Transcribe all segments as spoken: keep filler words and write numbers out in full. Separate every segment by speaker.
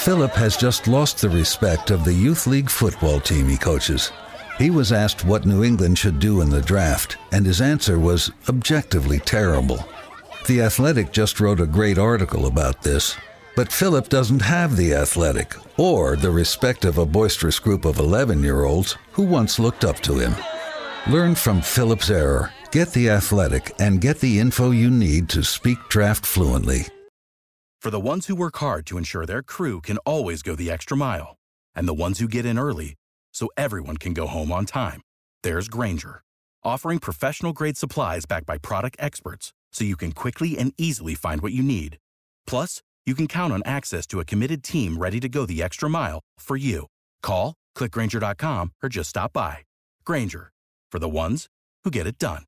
Speaker 1: Philip has just lost the respect of the youth league football team he coaches. He was asked what New England should do in the draft, and his answer was objectively terrible. The Athletic just wrote a great article about this, but Philip doesn't have the Athletic or the respect of a boisterous group of eleven-year-olds who once looked up to him. Learn from Philip's error, get the Athletic, and get the info you need to speak draft fluently.
Speaker 2: For the ones who work hard to ensure their crew can always go the extra mile, and the ones who get in early so everyone can go home on time, there's Grainger, offering professional-grade supplies backed by product experts so you can quickly and easily find what you need. Plus, you can count on access to a committed team ready to go the extra mile for you. Call, click Grainger dot com, or just stop by. Grainger, for the ones who get it done.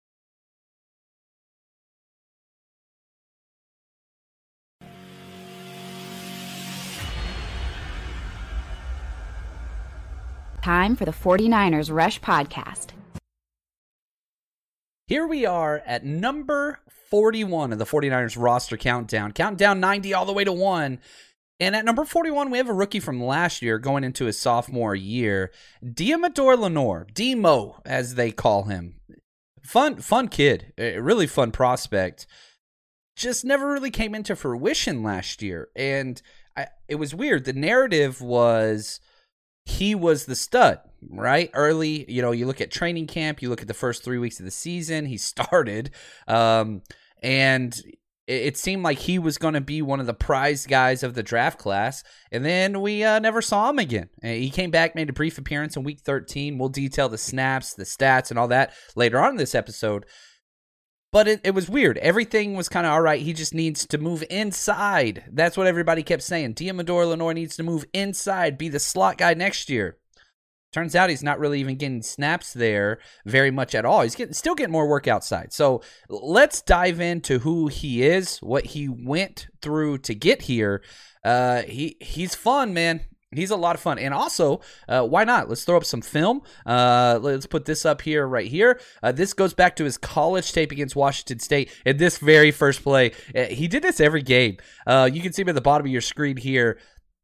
Speaker 3: Time for the forty-niners Rush Podcast.
Speaker 4: Here we are at number forty-one of the forty-niners roster countdown. Counting down ninety all the way to one. And at number forty-one, we have a rookie from last year going into his sophomore year. Deommodore Lenoir, Demo, as they call him. Fun, fun kid. A really fun prospect. Just never really came into fruition last year. And I, it was weird. The narrative was he was the stud, right? Early, you know, you look at training camp, you look at the first three weeks of the season, he started, um, and it, it seemed like he was going to be one of the prize guys of the draft class, and then we uh, never saw him again. And he came back, made a brief appearance in week thirteen. We'll detail the snaps, the stats, and all that later on in this episode. But it, it was weird. Everything was kind of all right. He just needs to move inside. That's what everybody kept saying. Deommodore Lenoir needs to move inside, be the slot guy next year. Turns out he's not really even getting snaps there very much at all. He's getting still getting more work outside. So let's dive into who he is, what he went through to get here. Uh, he he's fun, man. He's a lot of fun. And also, uh, why not? Let's throw up some film. Uh, let's put this up here, right here. Uh, this goes back to his college tape against Washington State. In this very first play, uh, he did this every game. Uh, you can see him at the bottom of your screen here.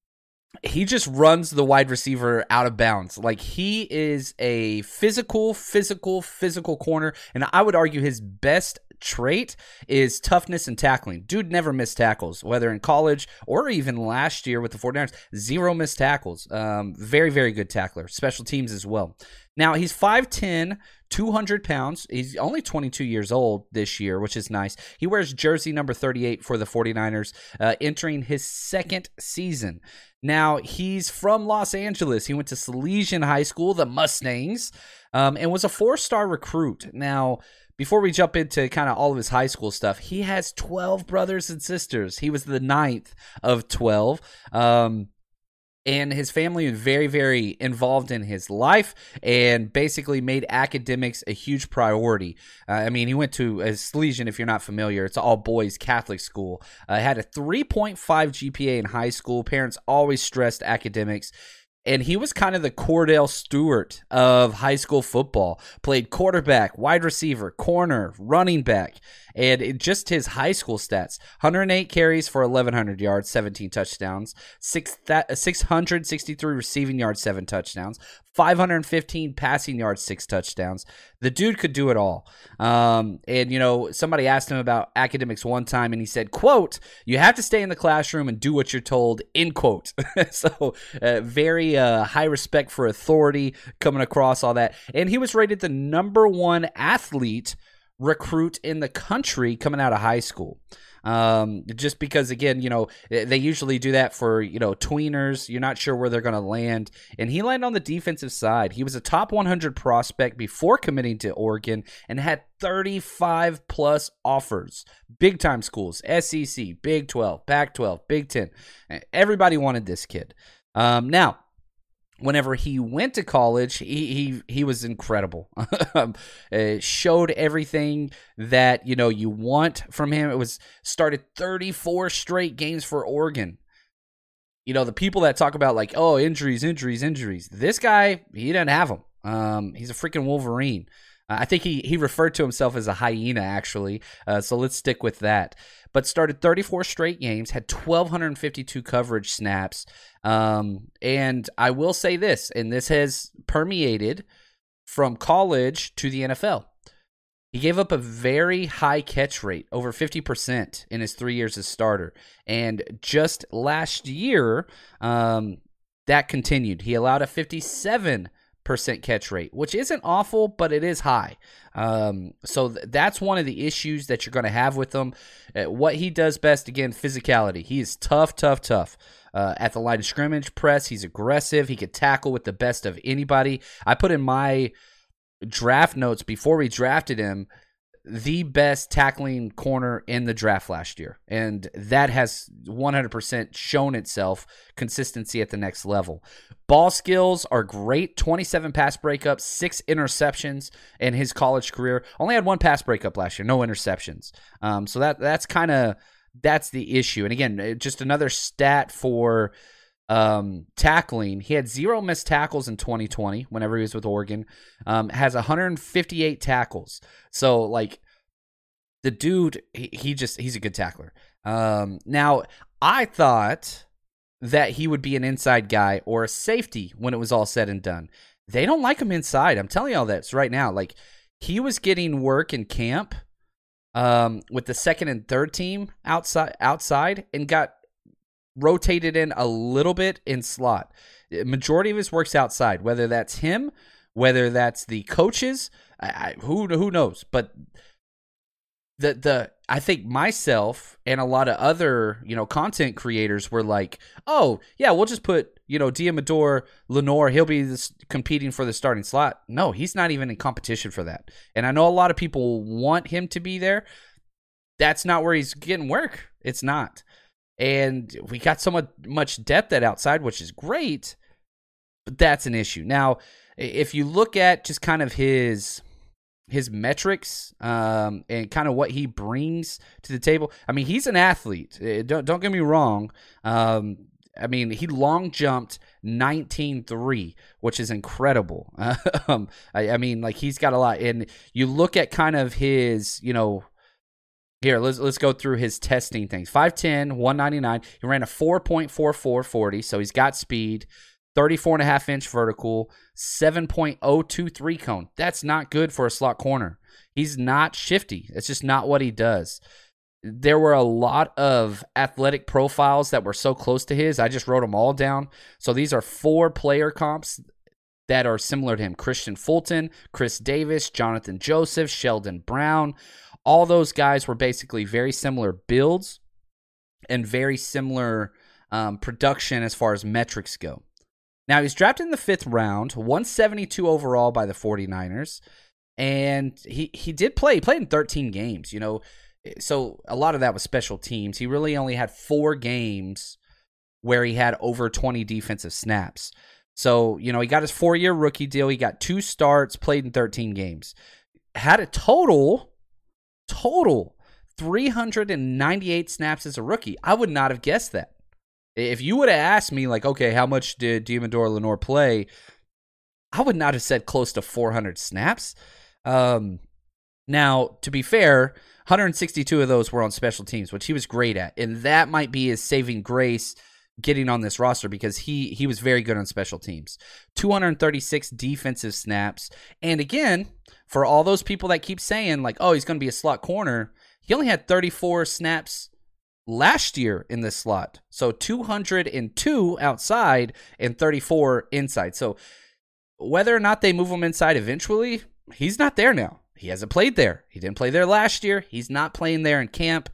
Speaker 4: He just runs the wide receiver out of bounds. Like, he is a physical, physical, physical corner. And I would argue his best trait is toughness and tackling. Dude never missed tackles, whether in college or even last year with the forty-niners. Zero missed tackles. Um, very, very good tackler. Special teams as well. Now, he's five ten, two hundred pounds. He's only twenty-two years old this year, which is nice. He wears jersey number thirty-eight for the forty-niners, uh, entering his second season. Now, he's from Los Angeles. He went to Salesian High School, the Mustangs, um, and was a four-star recruit. Now, before we jump into kind of all of his high school stuff, he has twelve brothers and sisters. He was the ninth of twelve. Um, and his family was very, very involved in his life and basically made academics a huge priority. Uh, I mean, he went to a Salesian, if you're not familiar. It's an all-boys Catholic school. Uh, had a three point five G P A in high school. Parents always stressed academics. And he was kind of the Cordell Stewart of high school football. Played quarterback, wide receiver, corner, running back. And it, just his high school stats. one hundred eight carries for eleven hundred yards, seventeen touchdowns. six, six hundred sixty-three receiving yards, seven touchdowns. five hundred fifteen passing yards, six touchdowns. The dude could do it all. Um, and, you know, somebody asked him about academics one time, and he said, quote, "You have to stay in the classroom and do what you're told," end quote. So uh, very uh, high respect for authority coming across all that. And he was rated the number one athlete recruit in the country coming out of high school. Um, just because, again, you know, they usually do that for, you know, tweeners. You're not sure where they're going to land. And he landed on the defensive side. He was a top one hundred prospect before committing to Oregon and had thirty-five plus offers. Big time schools, S E C, Big twelve, Pac twelve, Big ten. Everybody wanted this kid. Um, now, whenever he went to college, he he, he was incredible. uh, showed everything that, you know, you want from him. It was started thirty-four straight games for Oregon. You know, the people that talk about like, oh, injuries, injuries, injuries. This guy, he didn't have them. Um, he's a freaking Wolverine. I think he, he referred to himself as a hyena, actually. Uh, so let's stick with that. But started thirty-four straight games, had one thousand two hundred fifty-two coverage snaps. Um, and I will say this, and this has permeated from college to the N F L. He gave up a very high catch rate, over fifty percent in his three years as starter. And just last year, um, that continued. He allowed a fifty-seven percent catch rate, which isn't awful, but it is high. Um, so th- that's one of the issues that you're going to have with him. Uh, what he does best, again, physicality. He is tough, tough, tough. Uh, at the line of scrimmage, press, he's aggressive. He could tackle with the best of anybody. I put in my draft notes before we drafted him, the best tackling corner in the draft last year. And that has one hundred percent shown itself, consistency at the next level. Ball skills are great. twenty-seven pass breakups, six interceptions in his college career. Only had one pass breakup last year, no interceptions. Um, so that that's kind of, that's the issue. And again, just another stat for um, tackling. He had zero missed tackles in twenty twenty whenever he was with Oregon. Um, has one hundred fifty-eight tackles. So, like, the dude, he, he just, he's a good tackler. Um, now, I thought that he would be an inside guy or a safety when it was all said and done. They don't like him inside. I'm telling y'all this right now. Like, he was getting work in camp um, with the second and third team outside, outside and got rotated in a little bit in slot. Majority of his work's outside, whether that's him, whether that's the coaches, I, I, who who knows. But the the I think myself and a lot of other, you know, content creators were like, oh yeah, we'll just put, you know, Diamador Lenoir, he'll be this, competing for the starting slot. No, he's not even in competition for that. And I know a lot of people want him to be there. That's not where he's getting work. It's not. And we got so much, much depth at outside, which is great, but that's an issue. Now, if you look at just kind of his his metrics um, and kind of what he brings to the table, I mean, he's an athlete. Don't, don't get me wrong. Um, I mean, he long jumped nineteen three, which is incredible. um, I, I mean, like, he's got a lot. And you look at kind of his, you know, Here, let's let's go through his testing things. five ten, one ninety-nine. He ran a four point four four forty, so he's got speed. thirty-four and a half inch vertical, seven point oh two three cone. That's not good for a slot corner. He's not shifty. It's just not what he does. There were a lot of athletic profiles that were so close to his. I just wrote them all down. So these are four player comps that are similar to him. Christian Fulton, Chris Davis, Jonathan Joseph, Sheldon Brown. All those guys were basically very similar builds and very similar um, production as far as metrics go. Now, he's drafted in the fifth round, one seventy-two overall by the 49ers, and he, he did play. He played in thirteen games, you know, so a lot of that was special teams. He really only had four games where he had over twenty defensive snaps. So, you know, he got his four-year rookie deal. He got two starts, played in thirteen games. Had a total... Total three hundred ninety-eight snaps as a rookie. I would not have guessed that. If you would have asked me, like, okay, how much did Diamador Lenoir play? I would not have said close to four hundred snaps. Um, now, to be fair, one hundred sixty-two of those were on special teams, which he was great at. And that might be his saving grace getting on this roster because he he was very good on special teams. two hundred thirty-six defensive snaps. And again, for all those people that keep saying, like, oh, he's going to be a slot corner, he only had thirty-four snaps last year in this slot. So two hundred two outside and thirty-four inside. So whether or not they move him inside eventually, he's not there now. He hasn't played there. He didn't play there last year. He's not playing there in camp.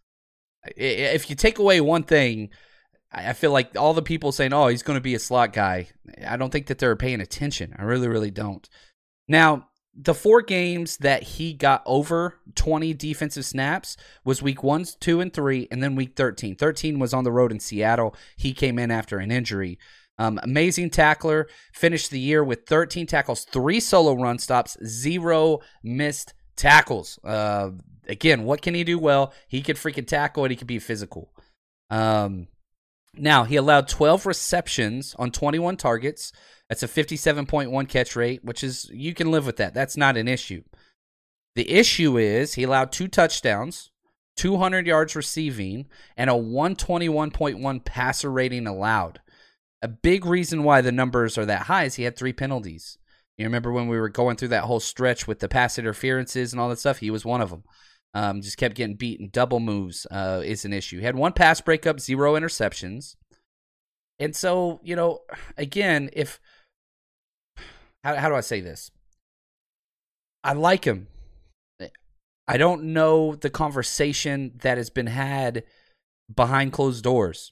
Speaker 4: If you take away one thing, I feel like all the people saying, oh, he's going to be a slot guy, I don't think that they're paying attention. I really, really don't. Now, the four games that he got over twenty defensive snaps was week one, two, and three, and then week thirteen. thirteen was on the road in Seattle. He came in after an injury. Um, amazing tackler. Finished the year with thirteen tackles, three solo run stops, zero missed tackles. Uh, again, what can he do well? He could freaking tackle and he could be physical. Um, Now, he allowed twelve receptions on twenty-one targets. That's a fifty-seven point one catch rate, which is, you can live with that. That's not an issue. The issue is he allowed two touchdowns, two hundred yards receiving, and a one twenty-one point one passer rating allowed. A big reason why the numbers are that high is he had three penalties. You remember when we were going through that whole stretch with the pass interferences and all that stuff? He was one of them. Um, just kept getting beaten. Double moves uh, is an issue. He had one pass breakup, zero interceptions. And so, you know, again, if how, how do I say this? I like him. I don't know the conversation that has been had behind closed doors.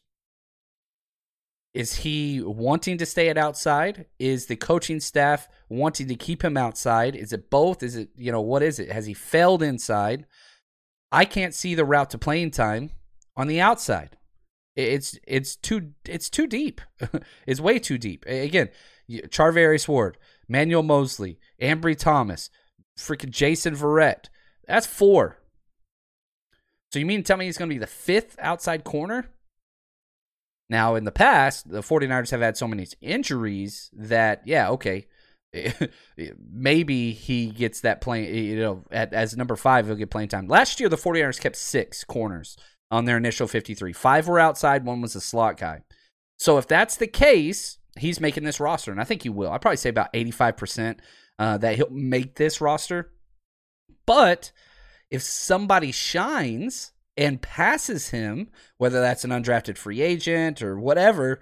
Speaker 4: Is he wanting to stay at outside? Is the coaching staff wanting to keep him outside? Is it both? Is it, you know, what is it? Has he failed inside? I can't see the route to playing time on the outside. It's it's too it's too deep. It's way too deep. Again, Charvarius Ward, Manuel Mosley, Ambry Thomas, freaking Jason Verrett. That's four. So you mean to tell me he's going to be the fifth outside corner? Now, in the past, the 49ers have had so many injuries that, yeah, okay, maybe he gets that playing, you know, at, as number five, he'll get playing time. Last year, the 49ers kept six corners on their initial fifty-three. Five were outside, one was a slot guy. So if that's the case, he's making this roster, and I think he will. I'd probably say about eighty-five percent uh, that he'll make this roster. But if somebody shines and passes him, whether that's an undrafted free agent or whatever,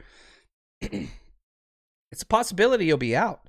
Speaker 4: it's a possibility he'll be out.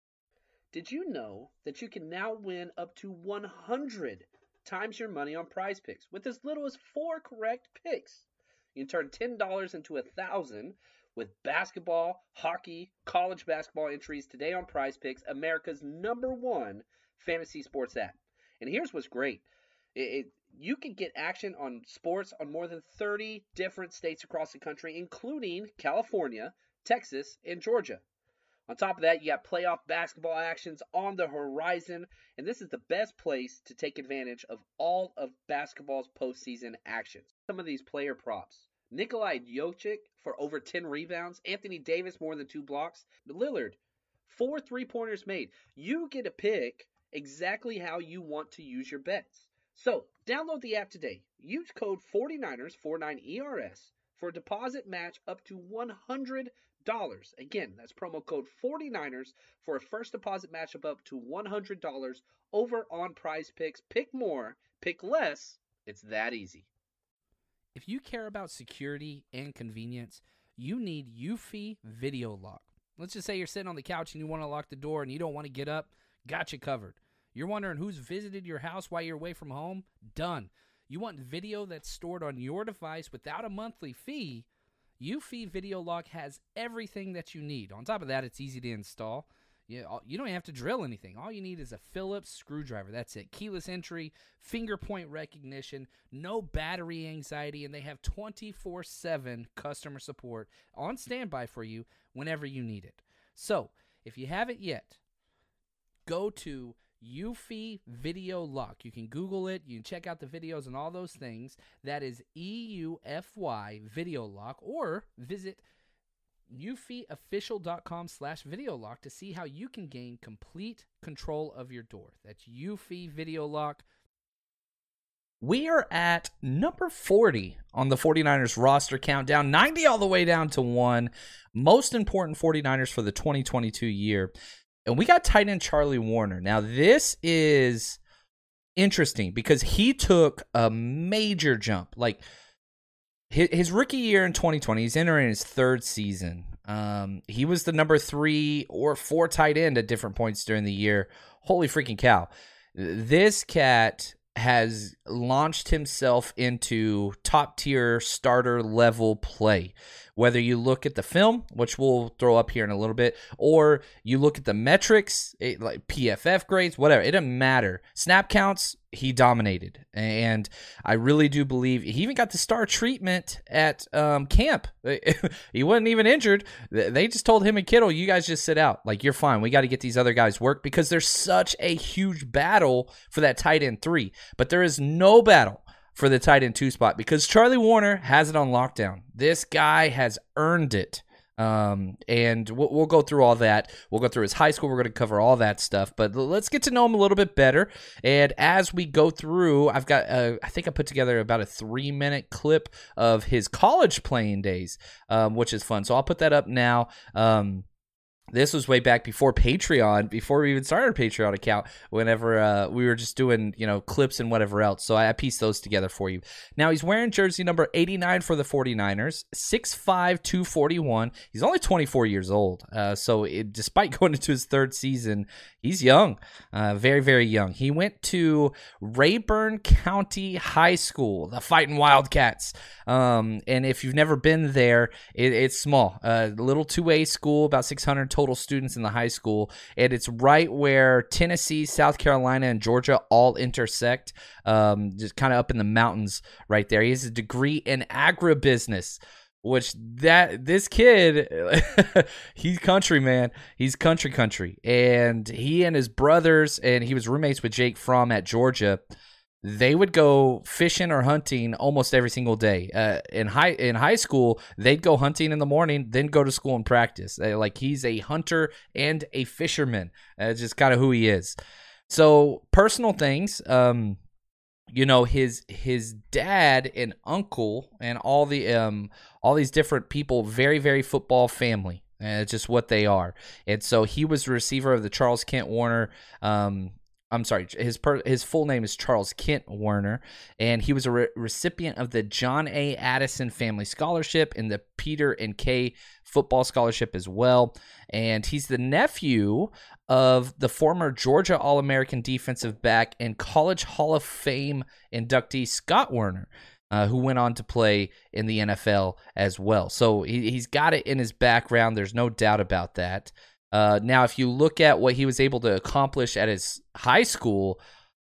Speaker 5: Did you know that you can now win up to one hundred times your money on Prize Picks with as little as four correct picks? You can turn ten dollars into one thousand dollars with basketball, hockey, college basketball entries today on Prize Picks, America's number one fantasy sports app. And here's what's great. It, it, you can get action on sports on more than thirty different states across the country, including California, Texas, and Georgia. On top of that, you got playoff basketball actions on the horizon, and this is the best place to take advantage of all of basketball's postseason actions. Some of these player props. Nikolai Jokic for over ten rebounds. Anthony Davis more than two blocks. Lillard, four three-pointers made. You get to pick exactly how you want to use your bets. So, download the app today. Use code forty-niners, forty-nine E R S, for a deposit match up to one hundred dollars. Again, that's promo code forty-niners for a first deposit match of up to one hundred dollars over on Prize Picks. Pick more, pick less. It's that easy.
Speaker 4: If you care about security and convenience, you need Eufy Video Lock. Let's just say you're sitting on the couch and you want to lock the door and you don't want to get up. Got you covered. You're wondering who's visited your house while you're away from home? Done. You want video that's stored on your device without a monthly fee? Eufy Video Lock has everything that you need. On top of that, it's easy to install. You, you don't have to drill anything. All you need is a Phillips screwdriver. That's it. Keyless entry, finger point recognition, no battery anxiety, and they have twenty-four seven customer support on standby for you whenever you need it. So, if you haven't yet, go to Eufy Video Lock. You can Google it. You can check out the videos and all those things. That is E U F Y Video Lock, or visit eufyofficial.com slash video lock to see how you can gain complete control of your door. That's Eufy Video Lock. We are at number forty on the 49ers roster countdown, ninety all the way down to one. Most important 49ers for the twenty twenty-two year. And we got tight end Charlie Warner. Now, this is interesting because he took a major jump. Like, his, his rookie year in twenty twenty, he's entering his third season. Um, he was the number three or four tight end at different points during the year. Holy freaking cow. This cat has launched himself into top-tier starter-level play. Whether you look at the film, which we'll throw up here in a little bit, or you look at the metrics, it, like P F F grades, whatever, it doesn't matter. Snap counts, he dominated. And I really do believe he even got the star treatment at um, camp. He wasn't even injured. They just told him and Kittle, you guys just sit out. Like, you're fine. We got to get these other guys work because there's such a huge battle for that tight end three. But there is no battle for the tight end two spot because Charlie Warner has it on lockdown. This guy has earned it. Um, and we'll, we'll go through all that. We'll go through his high school. We're going to cover all that stuff, but let's get to know him a little bit better. And as we go through, I've got, uh, I think I put together about a three minute clip of his college playing days, um, which is fun. So I'll put that up now. Um, This was way back before Patreon, before we even started a Patreon account, whenever uh, we were just doing, you know, clips and whatever else. So I pieced those together for you. Now, he's wearing jersey number eighty-nine for the 49ers, six five, two forty-one. He's only twenty-four years old. Uh, so it, despite going into his third season, he's young, uh, very, very young. He went to Rayburn County High School, the Fighting Wildcats. Um, and if you've never been there, it, it's small. A uh, little two A school, about six hundred total total students in the high school, and it's right where Tennessee, South Carolina, and Georgia all intersect, um, just kind of up in the mountains right there. He has a degree in agribusiness, which that this kid, he's country, man. He's country country, and he and his brothers, and he was roommates with Jake Fromm at Georgia. They would go fishing or hunting almost every single day. Uh, in high in high school, they'd go hunting in the morning, then go to school and practice. Uh, like he's a hunter and a fisherman. Uh, just kind of who he is. So personal things, um, you know, his his dad and uncle and all the um all these different people, very very football family. Uh, just what they are. And so he was the receiver of the Charles Kent Warner. Um, I'm sorry, his per, his full name is Charles Kent Warner, and he was a re- recipient of the John A. Addison Family Scholarship and the Peter and Kay Football Scholarship as well. And he's the nephew of the former Georgia All-American defensive back and College Hall of Fame inductee Scott Warner, uh, who went on to play in the N F L as well. So he, he's got it in his background. There's no doubt about that. Uh, now, if you look at what he was able to accomplish at his high school,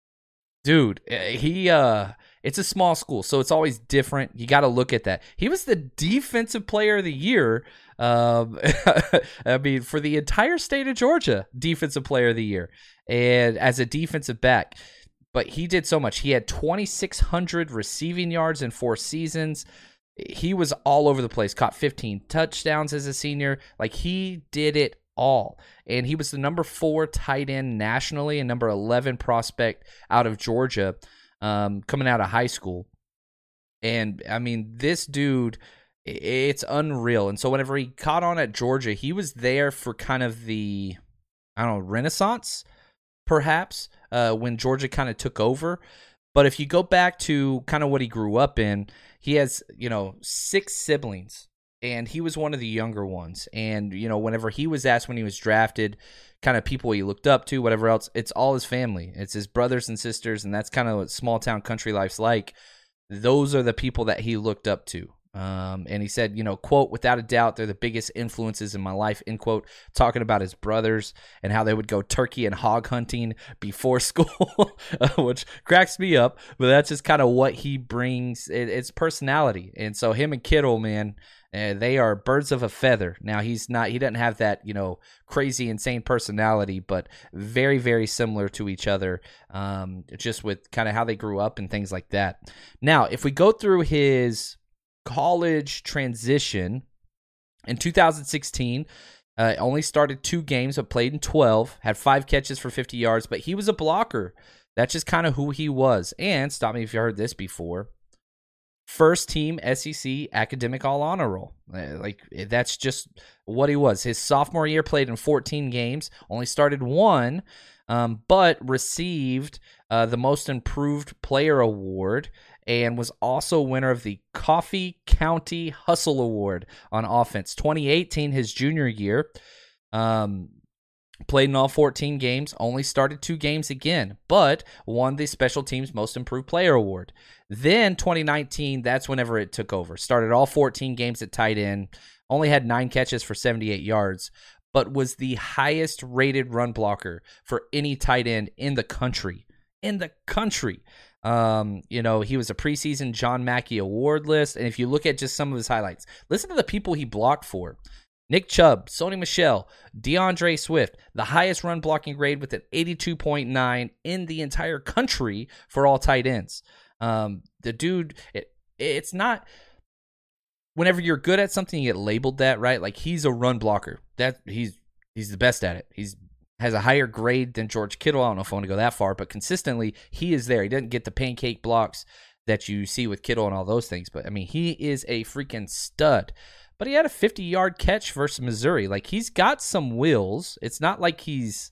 Speaker 4: dude, he uh, it's a small school, so it's always different. You got to look at that. He was the defensive player of the year. Um, I mean, for the entire state of Georgia, defensive player of the year, and as a defensive back. But he did so much. He had twenty-six hundred receiving yards in four seasons. He was all over the place. Caught fifteen touchdowns as a senior. Like, he did it all. And he was the number four tight end nationally and number eleven prospect out of Georgia, um, coming out of high school. And, I mean, this dude, it's unreal. And so whenever he caught on at Georgia, he was there for kind of the, I don't know, renaissance, perhaps, uh, when Georgia kind of took over. But if you go back to kind of what he grew up in, he has, you know, six siblings. And he was one of the younger ones. And, you know, whenever he was asked when he was drafted, kind of people he looked up to, whatever else, it's all his family. It's his brothers and sisters, and that's kind of what small town country life's like. Those are the people that he looked up to. Um, and he said, you know, quote, without a doubt, they're the biggest influences in my life, end quote, talking about his brothers and how they would go turkey and hog hunting before school, which cracks me up. But that's just kind of what he brings. It, it's personality. And so him and Kittle, man, Uh, they are birds of a feather. Now, he's not, he doesn't have that, you know, crazy, insane personality, but very, very similar to each other, um, just with kind of how they grew up and things like that. Now, if we go through his college transition, in two thousand sixteen, uh, only started two games, but played in twelve, had five catches for fifty yards, but he was a blocker. That's just kind of who he was. And, stop me if you heard this before, first team S E C academic all honor roll. Like, that's just what he was. His sophomore year played in fourteen games, only started one, um, but received uh, the most improved player award and was also winner of the Coffee County Hustle Award on offense. twenty eighteen, his junior year, um, played in all fourteen games, only started two games again, but won the Special Teams Most Improved Player Award. Then twenty nineteen, that's whenever it took over. Started all fourteen games at tight end, only had nine catches for seventy-eight yards, but was the highest rated run blocker for any tight end in the country. In the country. Um, you know, he was a preseason John Mackey Award list, and if you look at just some of his highlights, listen to the people he blocked for. Nick Chubb, Sony Michel, DeAndre Swift, the highest run blocking grade with an eighty-two point nine in the entire country for all tight ends. Um, the dude, it, it's not. Whenever you're good at something, you get labeled that, right? Like he's a run blocker. That he's he's the best at it. He's has a higher grade than George Kittle. I don't know if I want to go that far, but consistently he is there. He doesn't get the pancake blocks that you see with Kittle and all those things, but I mean he is a freaking stud. But he had a fifty-yard catch versus Missouri. Like he's got some wheels. It's not like he's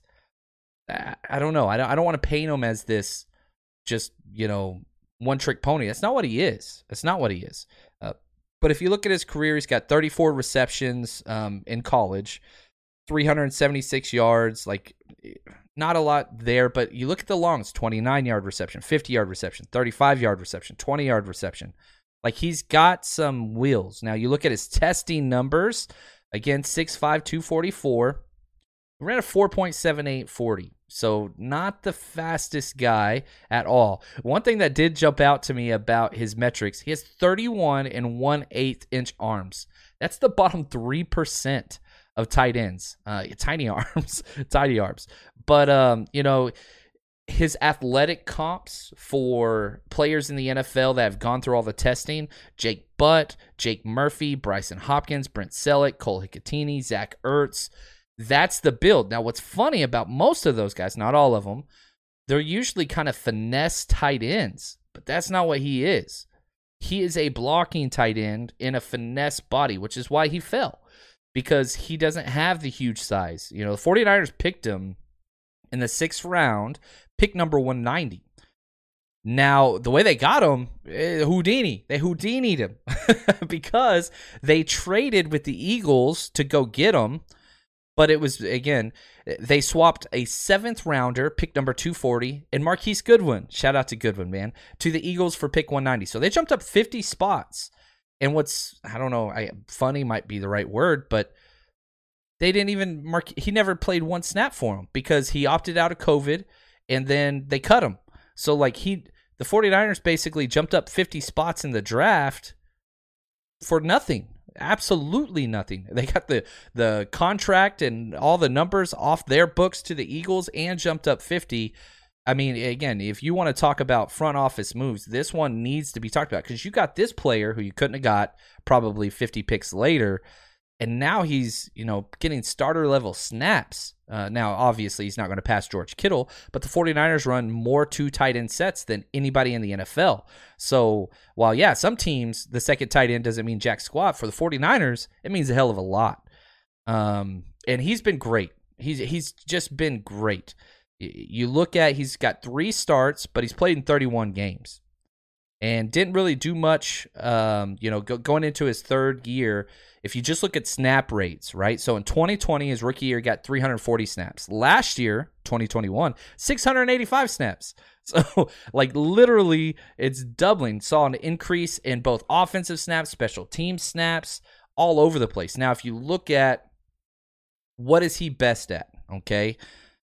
Speaker 4: I don't know. I don't, I don't want to paint him as this just, you know, one-trick pony. That's not what he is. That's not what he is. Uh, but if you look at his career, he's got thirty-four receptions um, in college, three hundred seventy-six yards. Like, not a lot there, but you look at the longs, twenty-nine-yard reception, fifty-yard reception, thirty-five-yard reception, twenty-yard reception. Like, he's got some wheels. Now, you look at his testing numbers. Again, six five, two forty-four. He ran a four point seven eight forty. So not the fastest guy at all. One thing that did jump out to me about his metrics, he has thirty-one and one eighth inch arms. That's the bottom three percent of tight ends. Uh, tiny arms, tiny arms. But, um, you know, his athletic comps for players in the N F L that have gone through all the testing, Jake Butt, Jake Murphy, Bryson Hopkins, Brent Selleck, Cole Hikatini, Zach Ertz. That's the build. Now, what's funny about most of those guys, not all of them, they're usually kind of finesse tight ends, but that's not what he is. He is a blocking tight end in a finesse body, which is why he fell, because he doesn't have the huge size. You know, the 49ers picked him in the sixth round, pick number one ninety. Now, the way they got him, eh, Houdini. They Houdini'd him because they traded with the Eagles to go get him. But it was, again, they swapped a seventh rounder, pick number two forty, and Marquise Goodwin, shout out to Goodwin, man, to the Eagles for pick one ninety. So they jumped up fifty spots. And what's, I don't know, I, funny might be the right word, but they didn't even, mark, he never played one snap for him because he opted out of COVID, and then they cut him. So, like, he, the 49ers basically jumped up fifty spots in the draft for nothing. Absolutely nothing. They got the the contract and all the numbers off their books to the Eagles and jumped up fifty. I mean, again, if you want to talk about front office moves, this one needs to be talked about because you got this player who you couldn't have got probably fifty picks later, and now he's, you know, getting starter level snaps. Uh, now, obviously, he's not going to pass George Kittle, but the 49ers run more two tight end sets than anybody in the N F L. So, while, yeah, some teams, the second tight end doesn't mean jack squat. For the 49ers, it means a hell of a lot. Um, and he's been great. He's he's just been great. You look at, he's got three starts, but he's played in thirty-one games. And didn't really do much, um, you know, go, going into his third year. If you just look at snap rates, right? So in twenty twenty, his rookie year, got three hundred forty snaps. Last year, twenty twenty-one, six hundred eighty-five snaps. So, like, literally, it's doubling. Saw an increase in both offensive snaps, special team snaps, all over the place. Now, if you look at what is he best at, okay?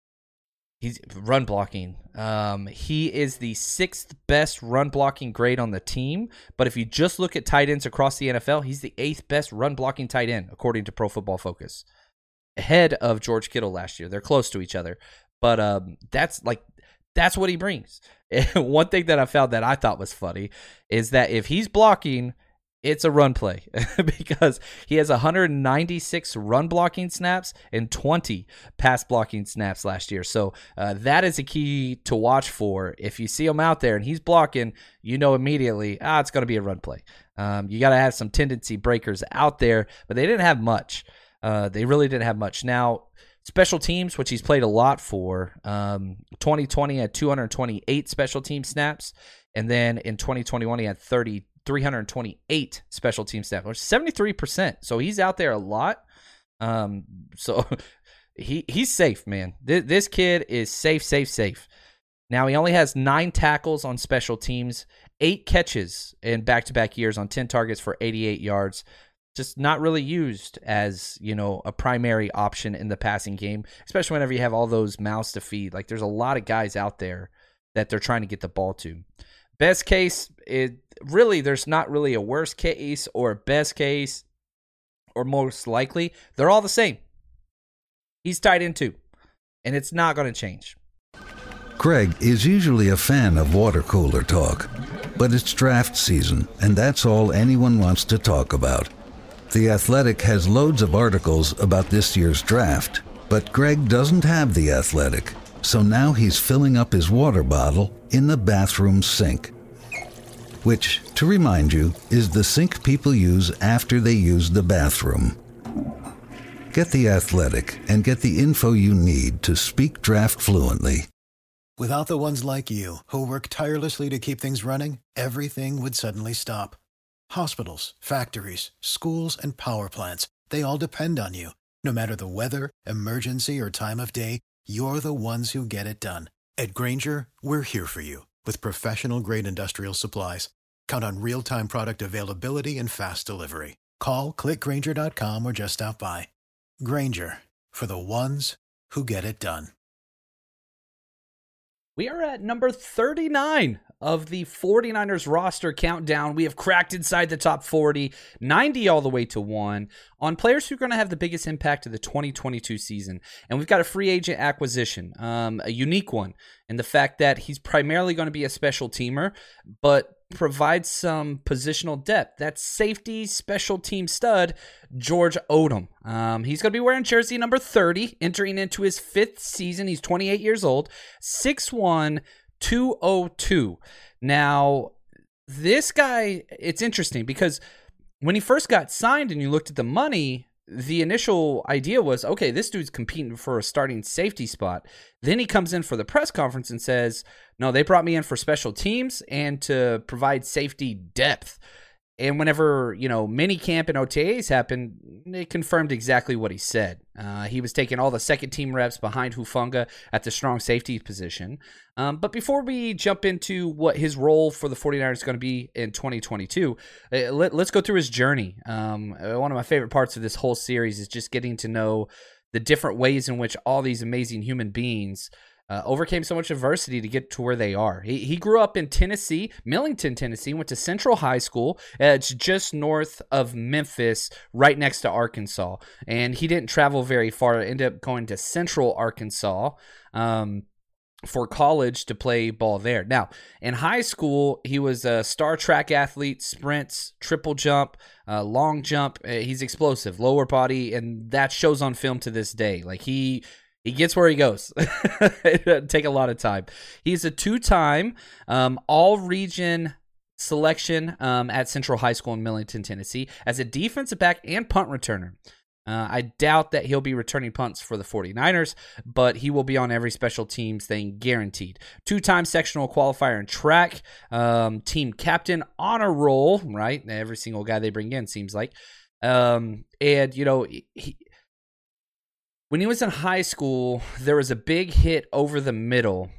Speaker 4: He's run blocking. Um, he is the sixth best run blocking grade on the team. But if you just look at tight ends across the N F L, he's the eighth best run blocking tight end, according to Pro Football Focus. Ahead of George Kittle last year. They're close to each other. But um, that's like that's what he brings. One thing that I found that I thought was funny is that if he's blocking, it's a run play because he has one hundred ninety-six run blocking snaps and twenty pass blocking snaps last year. So uh, that is a key to watch for. If you see him out there and he's blocking, you know immediately, ah, it's going to be a run play. Um, you got to have some tendency breakers out there, but they didn't have much. Uh, they really didn't have much. Now, special teams, which he's played a lot for, um, twenty twenty had two hundred twenty-eight special team snaps, and then in twenty twenty-one he had thirty. three hundred twenty-eight special team snaps, which is seventy-three percent. So he's out there a lot. Um, so he he's safe, man. This, this kid is safe, safe, safe. Now he only has nine tackles on special teams, eight catches in back-to-back years on ten targets for eighty-eight yards. Just not really used as, you know, a primary option in the passing game, especially whenever you have all those mouths to feed. Like, there's a lot of guys out there that they're trying to get the ball to. Best case, it really, there's not really a worst case or a best case or most likely. They're all the same. He's tight end too, and it's not going to change.
Speaker 1: Craig is usually a fan of water cooler talk, But it's draft season, and that's all anyone wants to talk about. The Athletic has loads of articles about this year's draft, but Greg doesn't have The Athletic, so now he's filling up his water bottle in the bathroom sink. Which, to remind you, is the sink people use after they use the bathroom. Get The Athletic and get the info you need to speak draft fluently.
Speaker 6: Without the ones like you, who work tirelessly to keep things running, everything would suddenly stop. Hospitals, factories, schools, and power plants, they all depend on you. No matter the weather, emergency, or time of day, you're the ones who get it done. At Grainger, we're here for you with professional-grade industrial supplies. Count on real-time product availability and fast delivery. Call, click Grainger dot com, or just stop by. Grainger, for the ones who get it done.
Speaker 4: We are at number thirty-nine of the 49ers roster countdown. We have cracked inside the top forty, ninety all the way to one, on players who are going to have the biggest impact of the twenty twenty-two season. And we've got a free agent acquisition, um, a unique one, in the fact that he's primarily going to be a special teamer, but provides some positional depth. That's safety special team stud George Odom. Um, he's going to be wearing jersey number thirty, entering into his fifth season. He's twenty-eight years old, six one, two oh two. Now, this guy, it's interesting because when he first got signed and you looked at the money, the initial idea was, okay, this dude's competing for a starting safety spot. Then he comes in for the press conference and says, no, they brought me in for special teams and to provide safety depth. And whenever, you know, minicamp and O T As happened, it confirmed exactly what he said. Uh, he was taking all the second team reps behind Hufanga at the strong safety position. Um, but before we jump into what his role for the 49ers is going to be in twenty twenty-two, uh, let, let's go through his journey. Um, one of my favorite parts of this whole series is just getting to know the different ways in which all these amazing human beings Uh, overcame so much adversity to get to where they are. He he grew up in Tennessee, Millington, Tennessee, went to Central High School. Uh, it's just north of Memphis, right next to Arkansas. And he didn't travel very far, ended up going to Central Arkansas um, for college to play ball there. Now, in high school, he was a star track athlete, sprints, triple jump, uh, long jump. Uh, he's explosive, lower body, and that shows on film to this day. Like he... He gets where he goes. It doesn't take a lot of time. He's a two-time um, all-region selection um, at Central High School in Millington, Tennessee, as a defensive back and punt returner. Uh, I doubt that he'll be returning punts for the 49ers, but he will be on every special teams thing guaranteed. Two-time sectional qualifier in track, um, team captain, honor roll, right? Every single guy they bring in seems like. Um, and, you know, he... When he was in high school, there was a big hit over the middle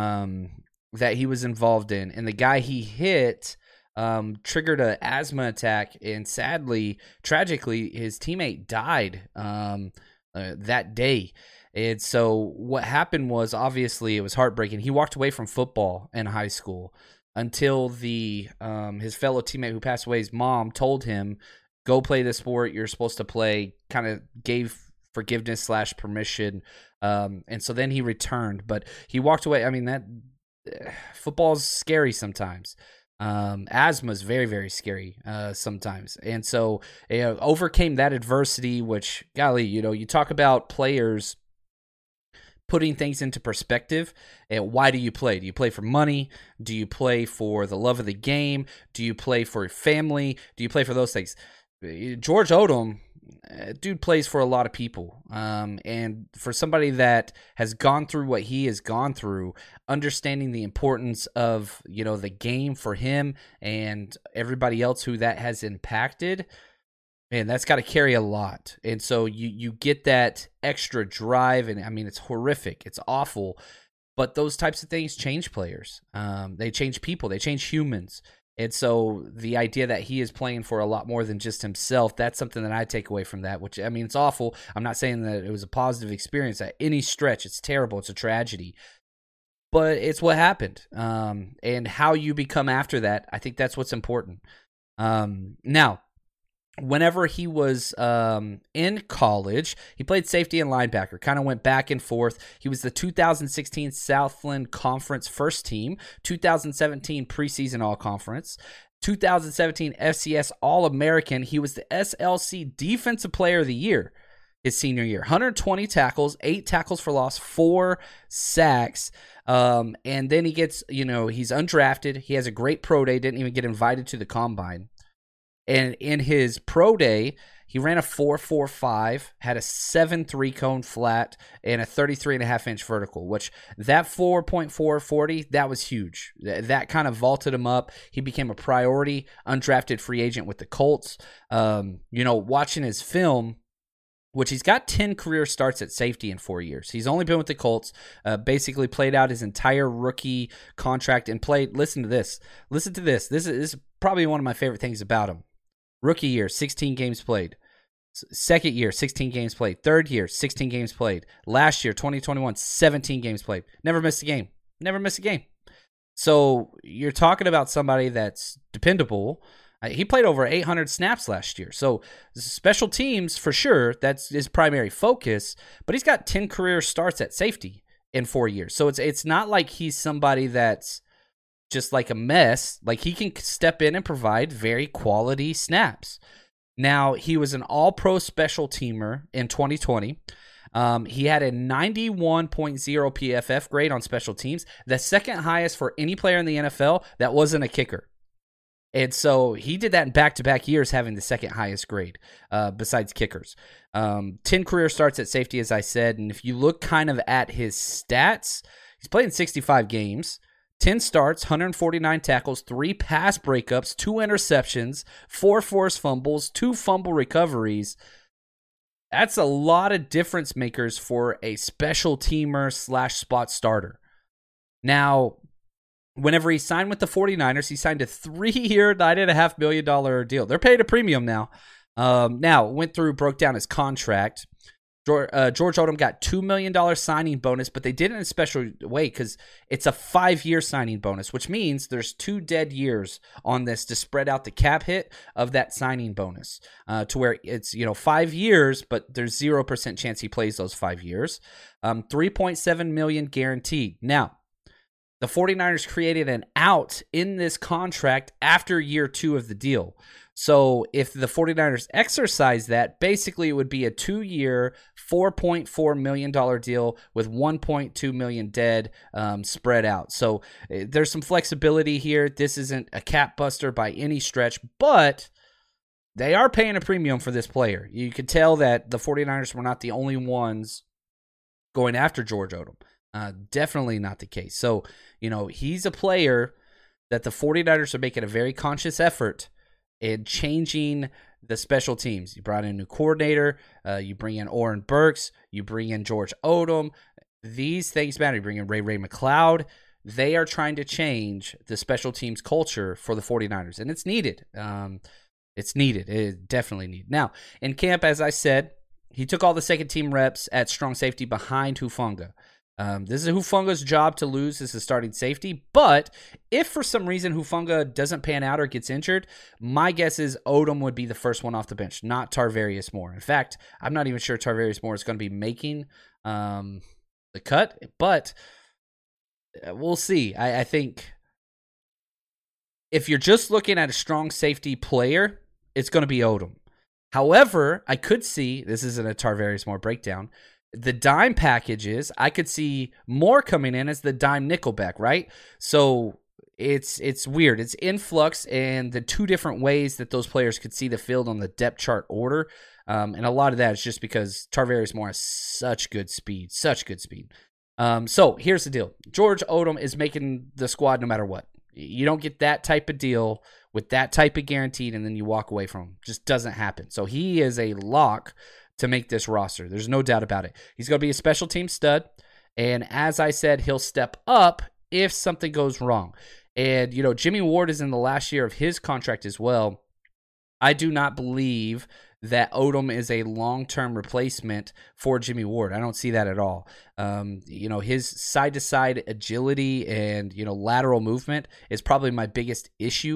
Speaker 4: um, that he was involved in. And the guy he hit um, triggered an asthma attack. And sadly, tragically, his teammate died um, uh, that day. And so what happened was, obviously, it was heartbreaking. He walked away from football in high school until the um, his fellow teammate who passed away's mom told him, go play the sport you're supposed to play, kind of gave forgiveness slash permission. Um, and so then he returned, but he walked away. I mean, that uh, football's scary sometimes. Um, asthma is very, very scary uh, sometimes. And so you know, overcame that adversity, which, golly, you know, you talk about players putting things into perspective. And why do you play? Do you play for money? Do you play for the love of the game? Do you play for family? Do you play for those things? George Odom, dude plays for a lot of people. Um, and for somebody that has gone through what he has gone through, understanding the importance of, you know, the game for him and everybody else who that has impacted, man, that's got to carry a lot. And so you, you get that extra drive. And I mean, it's horrific. It's awful. But those types of things change players. Um, they change people. They change humans. And so the idea that he is playing for a lot more than just himself, that's something that I take away from that, which, I mean, it's awful. I'm not saying that it was a positive experience at any stretch. It's terrible. It's a tragedy. But it's what happened. Um, and how you become after that, I think that's what's important. Um, now, whenever he was um, in college, he played safety and linebacker, kind of went back and forth. He was the two thousand sixteen Southland Conference first team, two thousand seventeen preseason all-conference, two thousand seventeen F C S All-American. He was the S L C Defensive Player of the Year his senior year. one hundred twenty tackles, eight tackles for loss, four sacks. Um, and then he gets, you know, he's undrafted. He has a great pro day, didn't even get invited to the combine. And in his pro day, he ran a four four five, had a seven three cone flat, and a thirty-three and a half inch vertical, which that four point four forty, that was huge. That kind of vaulted him up. He became a priority undrafted free agent with the Colts. Um, you know, watching his film, which he's got ten career starts at safety in four years. He's only been with the Colts, uh, basically played out his entire rookie contract and played, listen to this, listen to this. This is, this is probably one of my favorite things about him. Rookie year, sixteen games played. Second year, sixteen games played. Third year, sixteen games played. Last year, twenty twenty-one, seventeen games played. Never missed a game. Never missed a game. So you're talking about somebody that's dependable. Uh, he played over eight hundred snaps last year. So special teams, for sure, that's his primary focus. But he's got ten career starts at safety in four years. So it's it's not like he's somebody that's just like a mess. Like, he can step in and provide very quality snaps. Now, he was an all-pro special teamer in twenty twenty. Um, he had a ninety-one point oh P F F grade on special teams, the second highest for any player in the N F L that wasn't a kicker. And so he did that in back-to-back years, having the second highest grade uh, besides kickers. Um, ten career starts at safety, as I said. And if you look kind of at his stats, he's played in sixty-five games. ten starts, one hundred forty-nine tackles, three pass breakups, two interceptions, four forced fumbles, two fumble recoveries. That's a lot of difference makers for a special teamer slash spot starter. Now, whenever he signed with the 49ers, he signed a three-year, nine point five million dollars deal. They're paid a premium now. Um, now, went through, broke down his contract. George, uh, George Odom got two million dollars signing bonus, but they did it in a special way because it's a five-year signing bonus, which means there's two dead years on this to spread out the cap hit of that signing bonus uh, to where it's, you know, five years, but there's zero percent chance he plays those five years. Um, three point seven million dollars guaranteed. Now, the 49ers created an out in this contract after year two of the deal. So if the 49ers exercise that, basically it would be a two-year, four point four million dollars deal with one point two million dollars dead um, spread out. So uh, there's some flexibility here. This isn't a cap buster by any stretch, but they are paying a premium for this player. You could tell that the 49ers were not the only ones going after George Odom. Uh, definitely not the case. So, you know, he's a player that the 49ers are making a very conscious effort in changing the special teams. You brought in a new coordinator. Uh, you bring in Oren Burks. You bring in George Odom. These things matter. You bring in Ray Ray McCloud. They are trying to change the special teams culture for the 49ers, and it's needed. Um, it's needed. It is definitely needed. Now, in camp, as I said, he took all the second team reps at strong safety behind Hufanga. Um, this is Hufanga's job to lose as a starting safety, but if for some reason Hufanga doesn't pan out or gets injured, my guess is Odom would be the first one off the bench, not Tarvarius Moore. In fact, I'm not even sure Tarvarius Moore is going to be making um, the cut, but we'll see. I, I think if you're just looking at a strong safety player, it's going to be Odom. However, I could see, this isn't a Tarvarius Moore breakdown, the dime packages, I could see more coming in as the dime nickelback, right? So it's it's weird. It's influx and the two different ways that those players could see the field on the depth chart order. Um, and a lot of that is just because Tarvarius Moore has such good speed, such good speed. Um, so here's the deal. George Odom is making the squad no matter what. You don't get that type of deal with that type of guaranteed and then you walk away from him. Just doesn't happen. So he is a lock to make this roster. There's no doubt about it. He's going to be a special team stud. And as I said, he'll step up if something goes wrong. And, you know, Jimmy Ward is in the last year of his contract as well. I do not believe that Odom is a long-term replacement for Jimmy Ward. I don't see that at all. Um, you know, his side-to-side agility and, you know, lateral movement is probably my biggest issue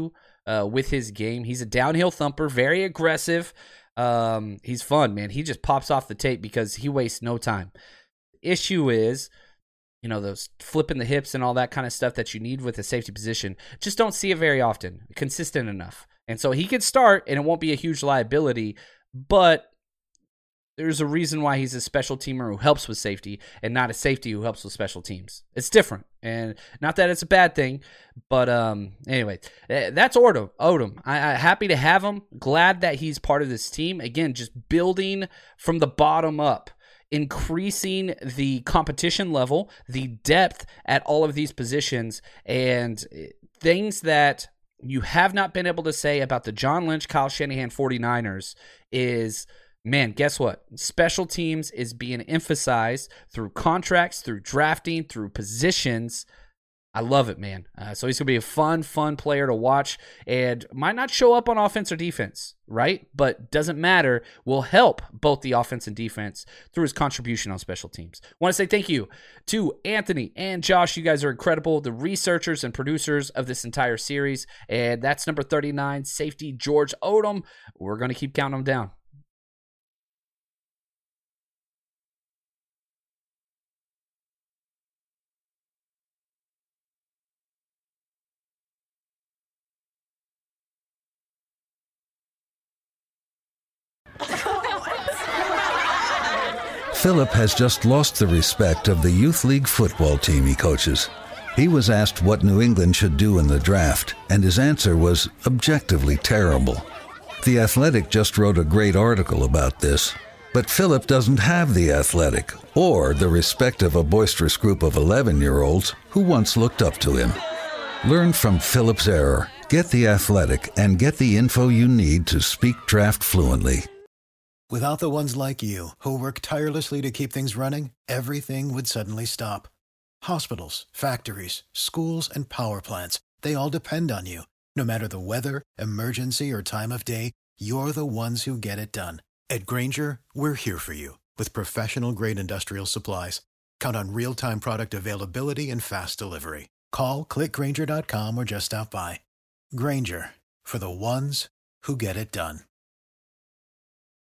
Speaker 4: uh, with his game. He's a downhill thumper, very aggressive. Um, he's fun, man. He just pops off the tape because he wastes no time. The issue is, you know, those flipping the hips and all that kind of stuff that you need with a safety position. Just don't see it very often, consistent enough. And so he could start, and it won't be a huge liability, but there's a reason why he's a special teamer who helps with safety and not a safety who helps with special teams. It's different. And not that it's a bad thing, but um, anyway, that's Odom. Odom. I, I'm happy to have him. Glad that he's part of this team. Again, just building from the bottom up, increasing the competition level, the depth at all of these positions, and things that you have not been able to say about the John Lynch, Kyle Shanahan 49ers is, man, guess what? Special teams is being emphasized through contracts, through drafting, through positions. I love it, man. Uh, so he's going to be a fun, fun player to watch and might not show up on offense or defense, right? But doesn't matter. Will help both the offense and defense through his contribution on special teams. Want to say thank you to Anthony and Josh. You guys are incredible. The researchers and producers of this entire series. And that's number thirty-nine, safety George Odom. We're going to keep counting them down.
Speaker 1: Philip has just lost the respect of the youth league football team he coaches. He was asked what New England should do in the draft, and his answer was objectively terrible. The Athletic just wrote a great article about this, but Philip doesn't have the Athletic or the respect of a boisterous group of eleven-year-olds who once looked up to him. Learn from Philip's error, get the Athletic, and get the info you need to speak draft fluently.
Speaker 6: Without the ones like you, who work tirelessly to keep things running, everything would suddenly stop. Hospitals, factories, schools, and power plants, they all depend on you. No matter the weather, emergency, or time of day, you're the ones who get it done. At Grainger, we're here for you with professional-grade industrial supplies. Count on real-time product availability and fast delivery. Call, click Grainger dot com, or just stop by. Grainger, for the ones who get it done.